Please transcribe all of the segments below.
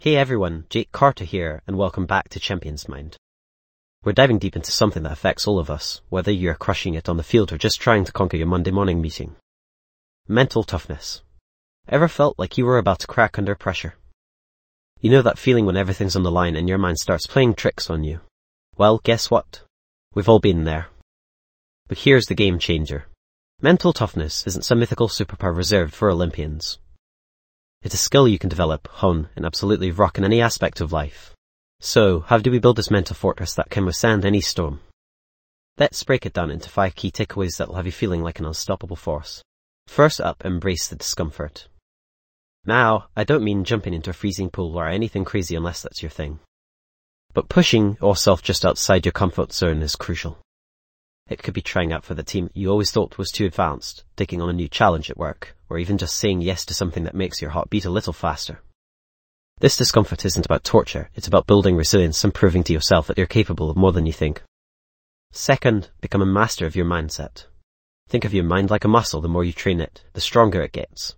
Hey everyone, Jake Carter here, and welcome back to Champions Mind. We're diving deep into something that affects all of us, whether you're crushing it on the field or just trying to conquer your Monday morning meeting. Mental toughness. Ever felt like you were about to crack under pressure? You know that feeling when everything's on the line and your mind starts playing tricks on you? Well, guess what? We've all been there. But here's the game changer. Mental toughness isn't some mythical superpower reserved for Olympians. It's a skill you can develop, hone, and absolutely rock in any aspect of life. So, how do we build this mental fortress that can withstand any storm? Let's break it down into 5 key takeaways that will have you feeling like an unstoppable force. First up, embrace the discomfort. Now, I don't mean jumping into a freezing pool or anything crazy unless that's your thing. But pushing yourself just outside your comfort zone is crucial. It could be trying out for the team you always thought was too advanced, taking on a new challenge at work, or even just saying yes to something that makes your heart beat a little faster. This discomfort isn't about torture, it's about building resilience and proving to yourself that you're capable of more than you think. Second, become a master of your mindset. Think of your mind like a muscle. The more you train it, the stronger it gets.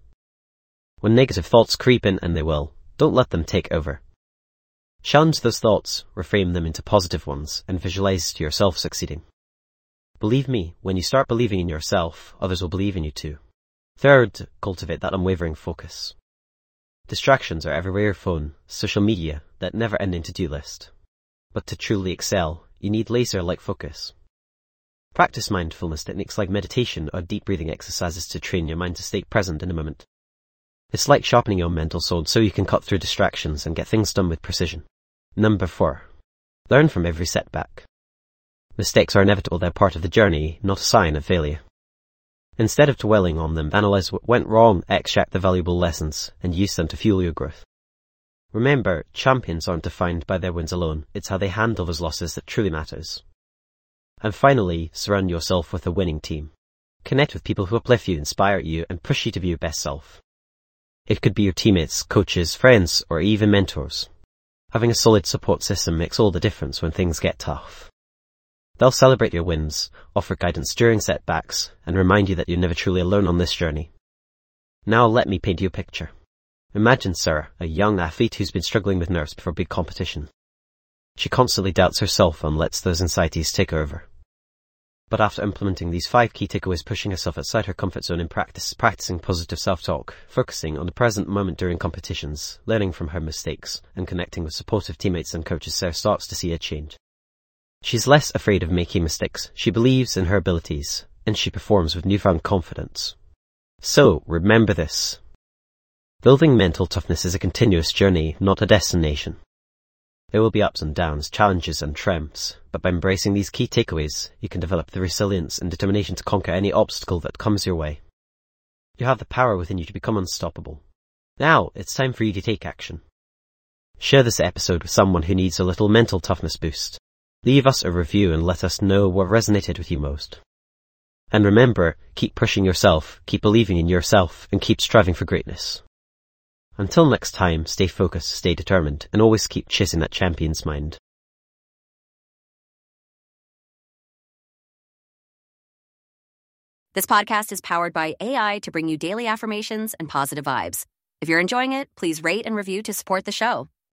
When negative thoughts creep in, and they will, don't let them take over. Challenge those thoughts, reframe them into positive ones, and visualize yourself succeeding. Believe me, when you start believing in yourself, others will believe in you too. Third, cultivate that unwavering focus. Distractions are everywhere: your phone, social media, that never-ending to-do list. But to truly excel, you need laser-like focus. Practice mindfulness techniques like meditation or deep breathing exercises to train your mind to stay present in the moment. It's like sharpening your mental sword so you can cut through distractions and get things done with precision. Number 4. Learn from every setback. Mistakes are inevitable, they're part of the journey, not a sign of failure. Instead of dwelling on them, analyze what went wrong, extract the valuable lessons, and use them to fuel your growth. Remember, champions aren't defined by their wins alone, it's how they handle those losses that truly matters. And finally, surround yourself with a winning team. Connect with people who uplift you, inspire you, and push you to be your best self. It could be your teammates, coaches, friends, or even mentors. Having a solid support system makes all the difference when things get tough. They'll celebrate your wins, offer guidance during setbacks, and remind you that you're never truly alone on this journey. Now let me paint you a picture. Imagine Sarah, a young athlete who's been struggling with nerves before a big competition. She constantly doubts herself and lets those anxieties take over. But after implementing these 5 key takeaways, pushing herself outside her comfort zone in practicing positive self-talk, focusing on the present moment during competitions, learning from her mistakes, and connecting with supportive teammates and coaches, Sarah starts to see a change. She's less afraid of making mistakes, she believes in her abilities, and she performs with newfound confidence. So, remember this. Building mental toughness is a continuous journey, not a destination. There will be ups and downs, challenges and triumphs, but by embracing these key takeaways, you can develop the resilience and determination to conquer any obstacle that comes your way. You have the power within you to become unstoppable. Now, it's time for you to take action. Share this episode with someone who needs a little mental toughness boost. Leave us a review and let us know what resonated with you most. And remember, keep pushing yourself, keep believing in yourself, and keep striving for greatness. Until next time, stay focused, stay determined, and always keep chasing that champion's mind. This podcast is powered by AI to bring you daily affirmations and positive vibes. If you're enjoying it, please rate and review to support the show.